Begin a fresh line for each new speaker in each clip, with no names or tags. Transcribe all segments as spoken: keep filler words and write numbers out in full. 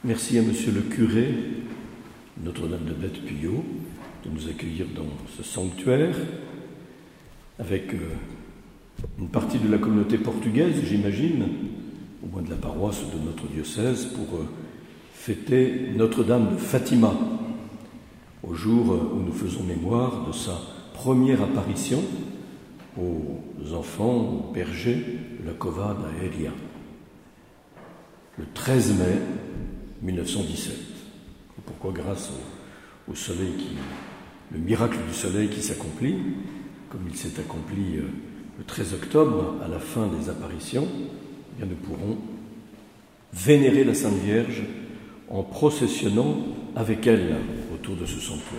Merci à Monsieur le curé, Notre-Dame de Bette-Puyot, de nous accueillir dans ce sanctuaire, avec euh, une partie de la communauté portugaise, j'imagine, au moins de la paroisse de notre diocèse, pour euh, fêter Notre-Dame de Fatima, au jour où nous faisons mémoire de sa première apparition aux enfants, aux bergers de la Cova da Elia, le treize mai mille neuf cent dix-sept. Et pourquoi grâce au, au soleil, qui, le miracle du soleil qui s'accomplit, comme il s'est accompli euh, le treize octobre, à la fin des apparitions, eh bien nous pourrons vénérer la Sainte Vierge en processionnant avec elle autour de ce sanctuaire.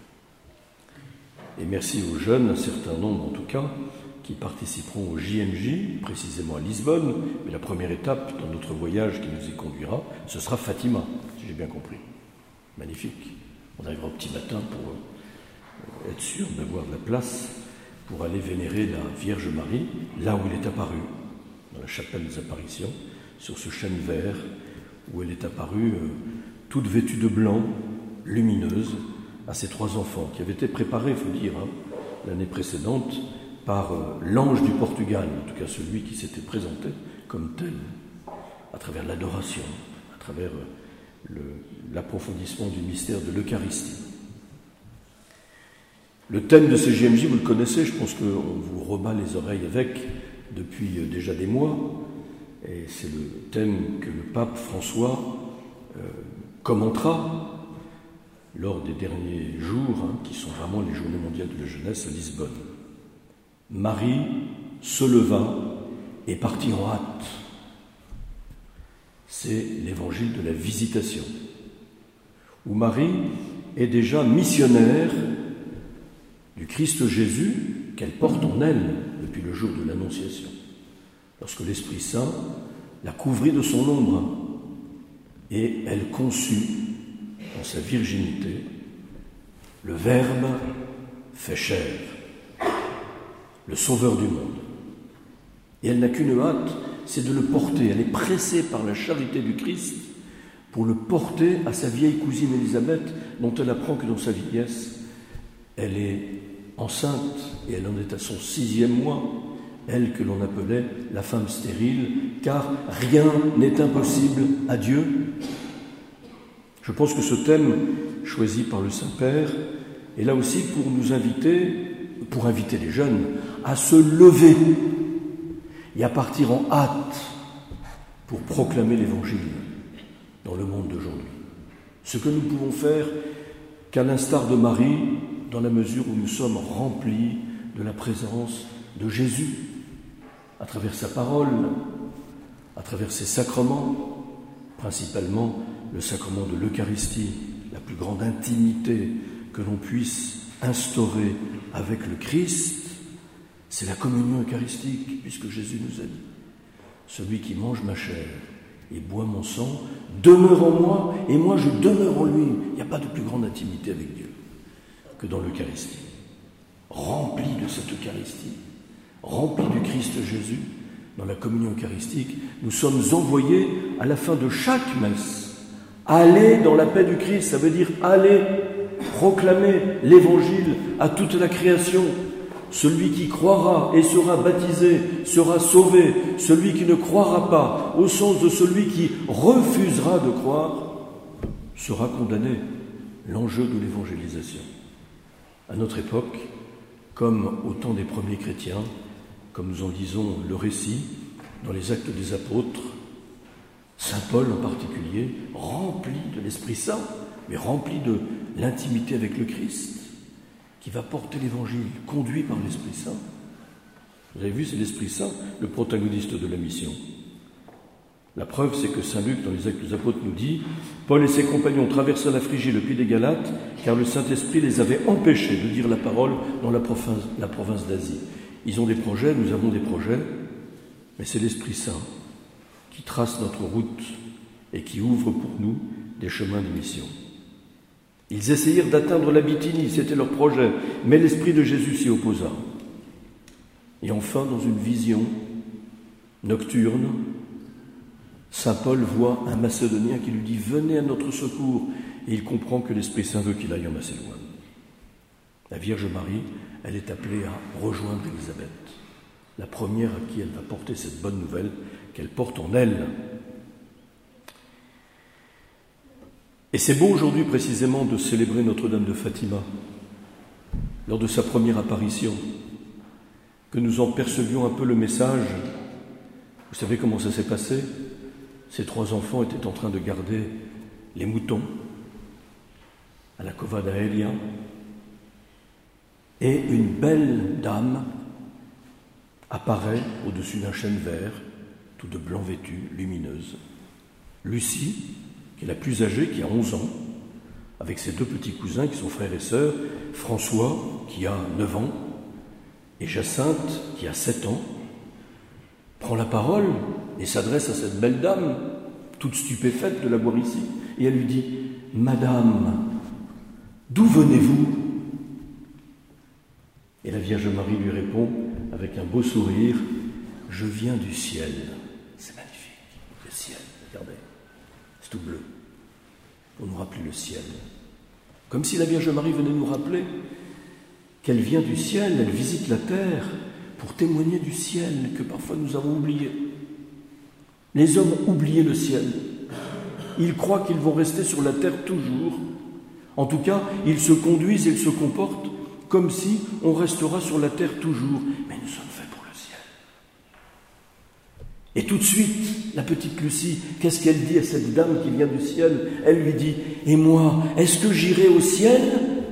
Et merci aux jeunes, un certain nombre en tout cas, qui participeront au J M J, précisément à Lisbonne, mais la première étape dans notre voyage qui nous y conduira, ce sera Fatima, si j'ai bien compris. Magnifique. On arrivera au petit matin pour être sûr d'avoir de la place pour aller vénérer la Vierge Marie, là où elle est apparue, dans la chapelle des apparitions, sur ce chêne vert, où elle est apparue euh, toute vêtue de blanc, lumineuse, à ses trois enfants, qui avaient été préparés, il faut dire, hein, l'année précédente, par euh, l'ange du Portugal, en tout cas celui qui s'était présenté comme tel, à travers l'adoration, à travers euh, le, l'approfondissement du mystère de l'Eucharistie. Le thème de ces J M J, vous le connaissez, je pense qu'on vous rebat les oreilles avec depuis euh, déjà des mois, et c'est le thème que le pape François euh, commentera lors des derniers jours, hein, qui sont vraiment les Journées mondiales de la jeunesse à Lisbonne. Marie se leva et partit en hâte. C'est l'évangile de la visitation, où Marie est déjà missionnaire du Christ Jésus qu'elle porte en elle depuis le jour de l'Annonciation, lorsque l'Esprit Saint la couvrit de son ombre et elle conçut dans sa virginité le Verbe fait chair, le Sauveur du monde. Et elle n'a qu'une hâte, c'est de le porter. Elle est pressée par la charité du Christ pour le porter à sa vieille cousine Élisabeth, dont elle apprend que dans sa vieillesse, elle est enceinte et elle en est à son sixième mois, elle que l'on appelait la femme stérile, car rien n'est impossible à Dieu. Je pense que ce thème choisi par le Saint-Père est là aussi pour nous inviter, pour inviter les jeunes à se lever et à partir en hâte pour proclamer l'Évangile dans le monde d'aujourd'hui. Ce que nous pouvons faire qu'à l'instar de Marie, dans la mesure où nous sommes remplis de la présence de Jésus, à travers sa parole, à travers ses sacrements, principalement le sacrement de l'Eucharistie, la plus grande intimité que l'on puisse instaurer avec le Christ, c'est la communion eucharistique, puisque Jésus nous a dit « Celui qui mange ma chair et boit mon sang demeure en moi, et moi je demeure en lui. » Il n'y a pas de plus grande intimité avec Dieu que dans l'Eucharistie. Rempli de cette Eucharistie, rempli du Christ Jésus, dans la communion eucharistique, nous sommes envoyés à la fin de chaque messe. Aller dans la paix du Christ, ça veut dire aller proclamer l'Évangile à toute la création. Celui qui croira et sera baptisé sera sauvé. Celui qui ne croira pas, au sens de celui qui refusera de croire, sera condamné. L'enjeu de l'évangélisation. À notre époque, comme au temps des premiers chrétiens, comme nous en lisons le récit dans les Actes des Apôtres, Saint Paul en particulier, rempli de l'Esprit Saint, mais rempli de l'intimité avec le Christ, qui va porter l'Évangile, conduit par l'Esprit Saint. Vous avez vu, c'est l'Esprit Saint, le protagoniste de la mission. La preuve, c'est que Saint Luc, dans les Actes des Apôtres, nous dit « Paul et ses compagnons traversèrent la Phrygie, le pays des Galates, car le Saint-Esprit les avait empêchés de dire la parole dans la province, la province d'Asie. » Ils ont des projets, nous avons des projets, mais c'est l'Esprit Saint qui trace notre route et qui ouvre pour nous des chemins de mission. Ils essayèrent d'atteindre la Bithynie, c'était leur projet, mais l'Esprit de Jésus s'y opposa. Et enfin, dans une vision nocturne, Saint Paul voit un Macédonien qui lui dit « Venez à notre secours » et il comprend que l'Esprit Saint veut qu'il aille en Macédoine. La Vierge Marie, elle est appelée à rejoindre Élisabeth, la première à qui elle va porter cette bonne nouvelle qu'elle porte en elle. Et c'est beau aujourd'hui précisément de célébrer Notre-Dame de Fatima, lors de sa première apparition, que nous en percevions un peu le message. Vous savez comment ça s'est passé ? Ces trois enfants étaient en train de garder les moutons à la Cova d'Aelia, et une belle dame apparaît au-dessus d'un chêne vert, tout de blanc vêtu, lumineuse. Lucie, qui est la plus âgée, qui a onze ans, avec ses deux petits cousins qui sont frères et sœurs, François, qui a neuf ans, et Jacinthe, qui a sept ans, prend la parole et s'adresse à cette belle dame, toute stupéfaite de la voir ici, et elle lui dit « Madame, d'où venez-vous » Et la Vierge Marie lui répond avec un beau sourire « Je viens du ciel ». C'est magnifique, le ciel, regardez, c'est tout bleu, pour nous rappeler le ciel. Comme si la Vierge Marie venait nous rappeler qu'elle vient du ciel, elle visite la terre pour témoigner du ciel que parfois nous avons oublié. Les hommes ont oublié le ciel. Ils croient qu'ils vont rester sur la terre toujours. En tout cas, ils se conduisent et ils se comportent comme si on restera sur la terre toujours. Mais nous sommes faits pour le ciel. Et tout de suite, la petite Lucie, qu'est-ce qu'elle dit à cette dame qui vient du ciel ? Elle lui dit « Et moi, est-ce que j'irai au ciel ?»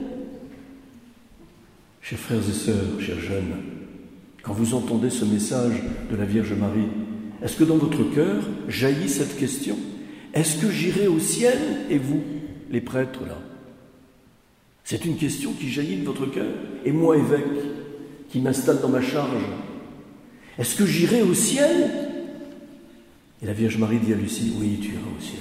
Chers frères et sœurs, chers jeunes, quand vous entendez ce message de la Vierge Marie, est-ce que dans votre cœur jaillit cette question ? Est-ce que j'irai au ciel ? Et vous, les prêtres, là ? C'est une question qui jaillit de votre cœur. Et moi, évêque, qui m'installe dans ma charge, est-ce que j'irai au ciel ? Et la Vierge Marie dit à Lucie, oui, tu iras au ciel.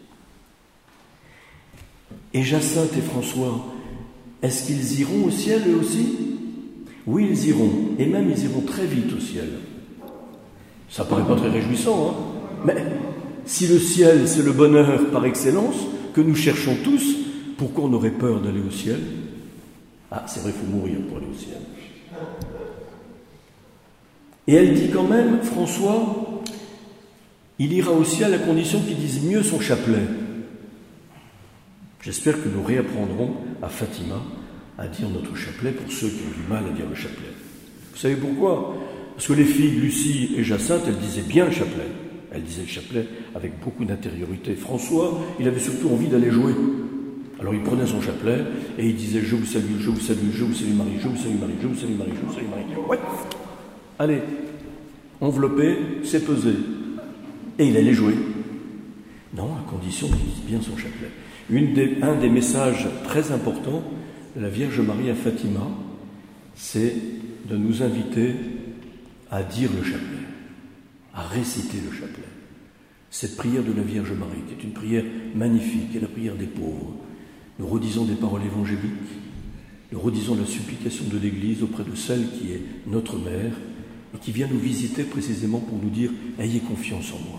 Et Jacinthe et François, est-ce qu'ils iront au ciel eux aussi ? Oui, ils iront, et même ils iront très vite au ciel. Ça paraît pas très réjouissant, hein ? Mais si le ciel, c'est le bonheur par excellence, que nous cherchons tous, pourquoi on aurait peur d'aller au ciel ? Ah, c'est vrai, il faut mourir pour aller au ciel. Et elle dit quand même, François, il ira au ciel à condition qu'il dise mieux son chapelet. J'espère que nous réapprendrons à Fatima à dire notre chapelet pour ceux qui ont du mal à dire le chapelet. Vous savez pourquoi ? Parce que les filles, Lucie et Jacinthe, elles disaient bien le chapelet. Elles disaient le chapelet avec beaucoup d'intériorité. François, il avait surtout envie d'aller jouer. Alors il prenait son chapelet et il disait « Je vous salue, je vous salue, je vous salue Marie, je vous salue Marie, je vous salue Marie, je vous salue Marie. » Ouais. Allez, enveloppé, c'est pesé. Et il allait jouer. Non, à condition qu'il dise bien son chapelet. Une des, un des messages très importants de la Vierge Marie à Fatima, c'est de nous inviter à dire le chapelet, à réciter le chapelet. Cette prière de la Vierge Marie, qui est une prière magnifique, est la prière des pauvres. Nous redisons des paroles évangéliques, nous redisons la supplication de l'Église auprès de celle qui est notre mère et qui vient nous visiter précisément pour nous dire « Ayez confiance en moi ».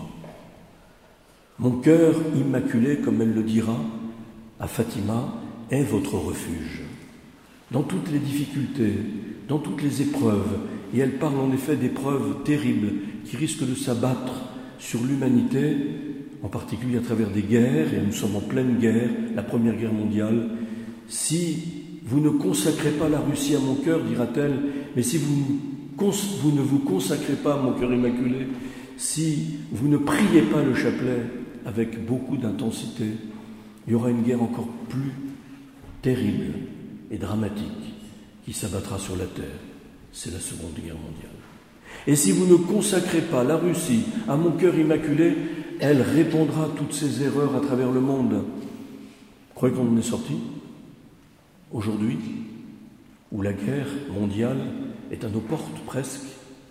Mon cœur immaculé, comme elle le dira à Fatima, est votre refuge. Dans toutes les difficultés, dans toutes les épreuves, et elle parle en effet d'épreuves terribles qui risquent de s'abattre sur l'humanité, en particulier à travers des guerres, et nous sommes en pleine guerre, la Première Guerre mondiale. Si vous ne consacrez pas la Russie à mon cœur, dira-t-elle, mais si vous, vous ne vous consacrez pas à mon cœur immaculé, si vous ne priez pas le chapelet avec beaucoup d'intensité, il y aura une guerre encore plus terrible et dramatique qui s'abattra sur la terre. C'est la Seconde Guerre mondiale. Et si vous ne consacrez pas la Russie à mon cœur immaculé, elle répandra toutes ses erreurs à travers le monde. Vous croyez qu'on en est sorti ? Aujourd'hui, où la guerre mondiale est à nos portes presque,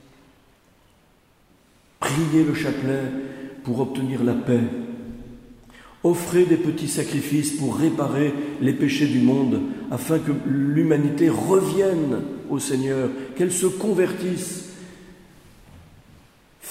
priez le chapelet pour obtenir la paix. Offrez des petits sacrifices pour réparer les péchés du monde, afin que l'humanité revienne au Seigneur, qu'elle se convertisse.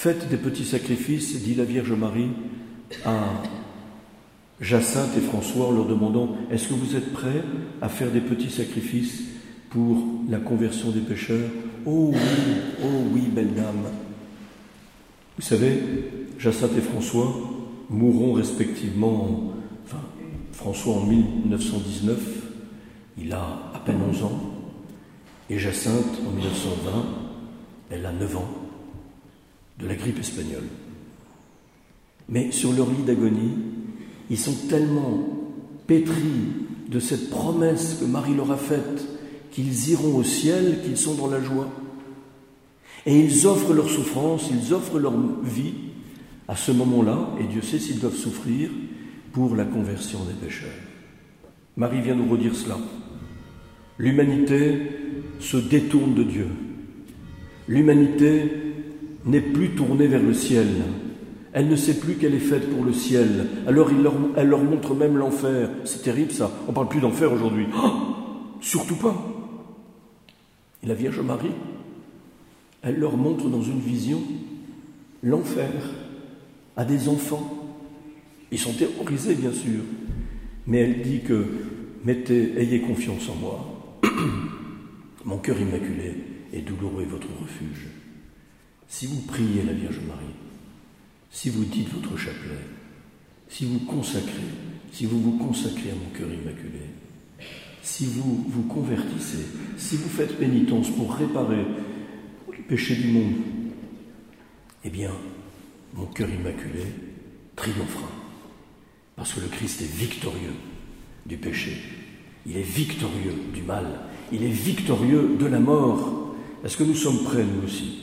faites des petits sacrifices, dit la Vierge Marie à Jacinthe et François en leur demandant « Est-ce que vous êtes prêts à faire des petits sacrifices pour la conversion des pécheurs ?»« Oh oui, oh oui, belle dame !» Vous savez, Jacinthe et François mourront respectivement, en, enfin, François en mille neuf cent dix-neuf, il a à peine onze ans, et Jacinthe en mille neuf cent vingt, elle a neuf ans, de la grippe espagnole. Mais sur leur lit d'agonie, ils sont tellement pétris de cette promesse que Marie leur a faite, qu'ils iront au ciel, qu'ils sont dans la joie. Et ils offrent leur souffrance, ils offrent leur vie à ce moment-là, et Dieu sait s'ils doivent souffrir pour la conversion des pécheurs. Marie vient nous redire cela. L'humanité se détourne de Dieu. L'humanité n'est plus tournée vers le ciel. Elle ne sait plus qu'elle est faite pour le ciel. Alors il leur, elle leur montre même l'enfer. C'est terrible ça. On ne parle plus d'enfer aujourd'hui. Oh, surtout pas. Et la Vierge Marie, elle leur montre dans une vision l'enfer à des enfants. Ils sont terrorisés, bien sûr. Mais elle dit que mettez, ayez confiance en moi. Mon cœur immaculé et douloureux est votre refuge. Si vous priez la Vierge Marie, si vous dites votre chapelet, si vous consacrez, si vous vous consacrez à mon cœur immaculé, si vous vous convertissez, si vous faites pénitence pour réparer les péchés du monde, eh bien, mon cœur immaculé triomphera. Parce que le Christ est victorieux du péché. Il est victorieux du mal. Il est victorieux de la mort. Est-ce que nous sommes prêts, nous aussi,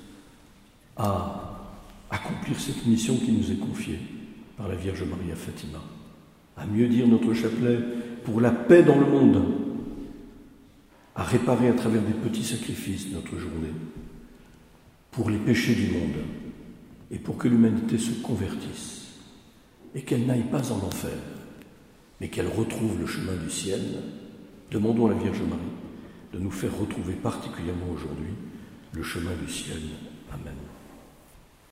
à accomplir cette mission qui nous est confiée par la Vierge Marie à Fatima, à mieux dire notre chapelet pour la paix dans le monde, à réparer à travers des petits sacrifices notre journée, pour les péchés du monde et pour que l'humanité se convertisse et qu'elle n'aille pas en enfer, mais qu'elle retrouve le chemin du ciel. Demandons à la Vierge Marie de nous faire retrouver particulièrement aujourd'hui le chemin du ciel. Amen.